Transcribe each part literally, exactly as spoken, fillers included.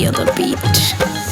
Rocky on the beat.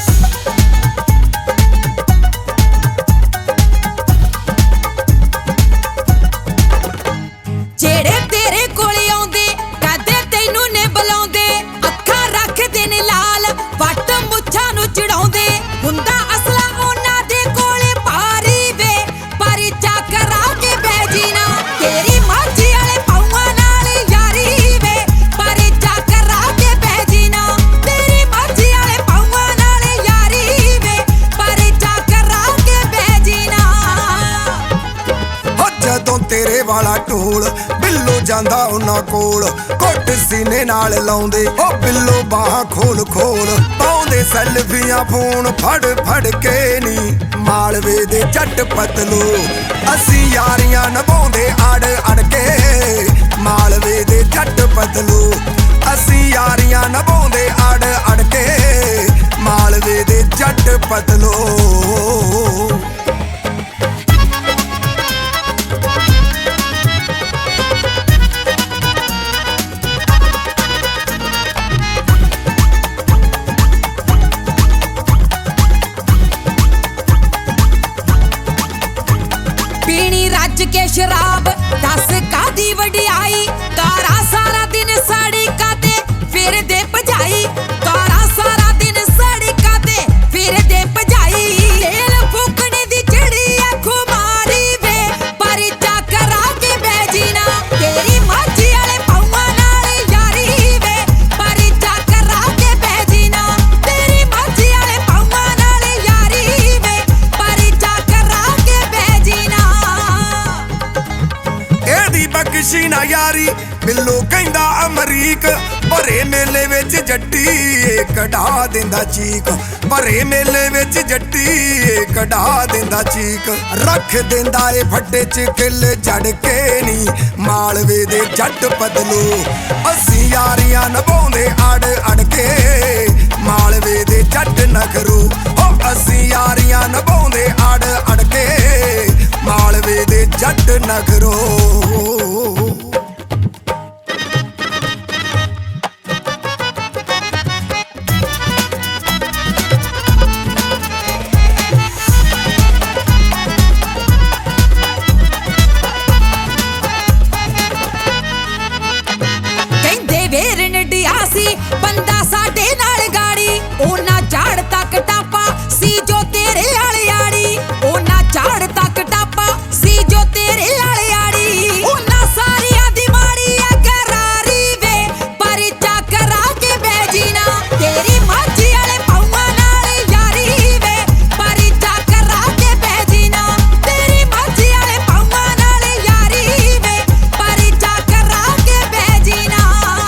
तेरे वाला ढोल बिल्लो जांदा उन्हां कोल घुट सीने नाल लाउंदे ओ बिल्लो बाह खोल खोल पाउंदे सैल्फियां फोन फड़ फड़ के नी मालवे दे जट पतलो असी यारियां नभाउंदे अड़ अड़ के मालवे दे जट पतलो असी यारियां नभाउंदे अड़ अड़ के मालवे दे जट पतलो के शराब दस कादी वडियाई कारा सारा दिन साड़ी काते फिर दे भजाई कारा सारा दिन साड़ी काते फिर दे भजाई तेल फूकने दी चिड़ी है खुमारी वे पर चकरा के बैजीना तेरी माची वाले पाऊं नाल यारी वे पर चकरा के बैजीना तेरी माची वाले पाऊं नाल यारी वे पर चकरा के बैजीना बख्शी ना यारी बिल्लो कहंदा अमरीक भरे मेले विच जट्टी कढा दिंदा चीक भरे मेले विच जट्टी कढा दिंदा चीक रख दिंदा ए फट्टे च किल जड़ के नी मालवे दे जट बदलो असी यारियां नभाउंदे अड़ अड़ के मालवे दे जट नखरू ओ असी यारियां नभाउंदे अड़ अड़ के मालवे दे जट नखरू बंदा साडे नाल गाड़ी ओना झाड़ तक टापा सी जो तेरे आले आड़ी ओना झाड़ तक टापा सी जो तेरे आले आड़ी ओना सारिया दी माड़ी है करारी वे पर चकरा के बैजीना तेरी माची वाले पाऊं नाल यारी वे पर चकरा के बैजीना तेरी माची वाले पाऊं नाल यारी वे पर चकरा के बैजीना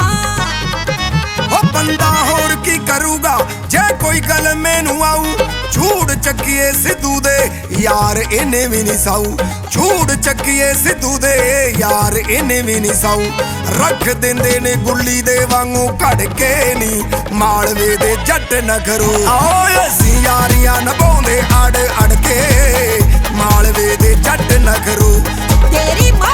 बंदा होर की करूगा जे कोई गल मैनू आऊ झूठ चक्कीए सिद्धू दे यार इन्हें भी नहीं साऊ झूठ चक्कीए सिद्धू दे यार इन्हें भी नहीं साऊ रख दिंदे ने गुल्ली दे वांगू कड़ के नी मालवे दे जट नखरू आओ असी यारियां नभाउंदे अड़ अड़ के मालवे दे जट नखरू तेरी